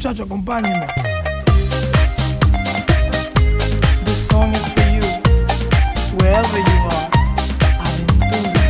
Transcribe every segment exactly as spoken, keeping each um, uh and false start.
muchacho, acompáñeme. This song is for you, wherever you are. Aventura.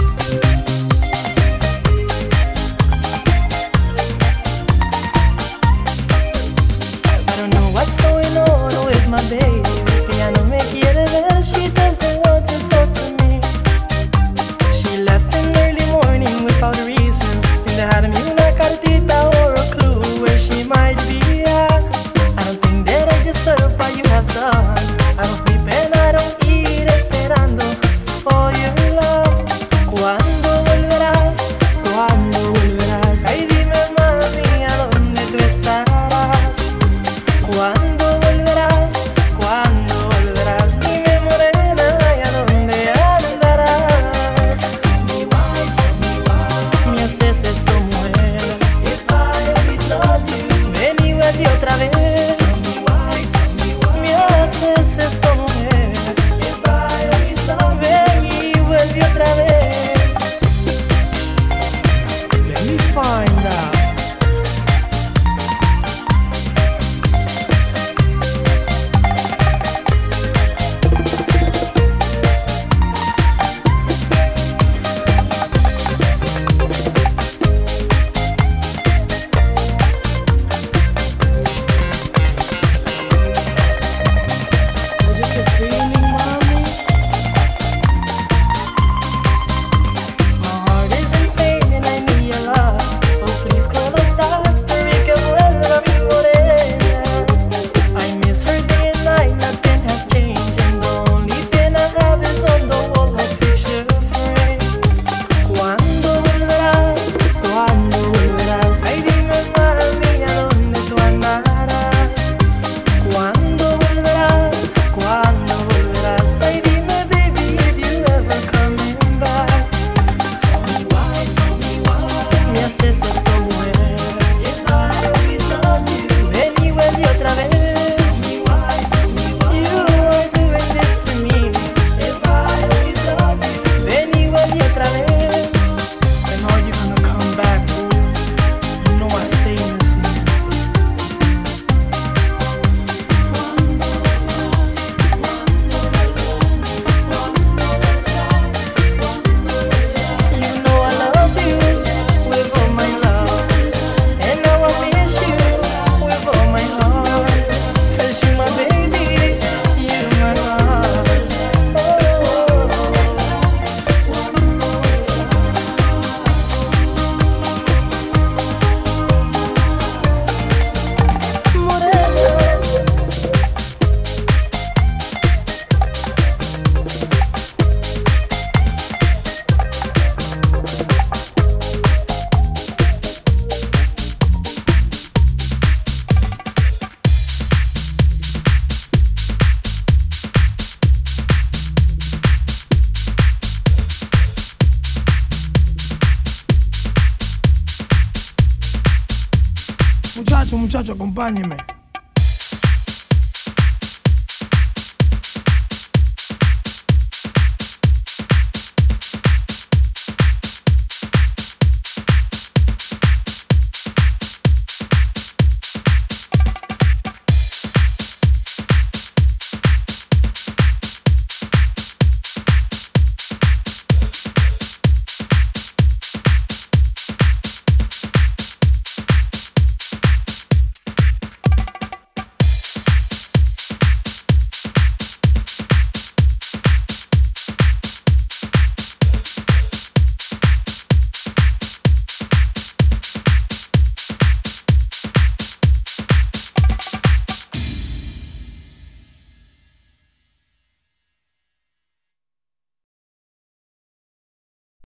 I don't know what's going on with my baby. Ella no me quiere ver, she doesn't want to talk to me. She left in early morning without reasons. Sin dejarme una cartita or a clue where she might be at. I don't think that I deserve what you have done. I don't sleep and I don't eat esperando for your love. ¿Cuándo volverás? ¿Cuándo volverás? Ay, dime, mami, ¿a dónde tú estarás? ¿Cuándo volverás? ¿Cuándo volverás? Dime, morena, ¿y a dónde andarás? Tell me why, tell me why me haces esto, mujer. If I always loved you, ven y vuelve otra vez. Tell me why, tell me why me haces esto, mujer. If I always loved you, ven y vuelve otra vez. Let me find out. Muchacho, muchacho, acompáñeme.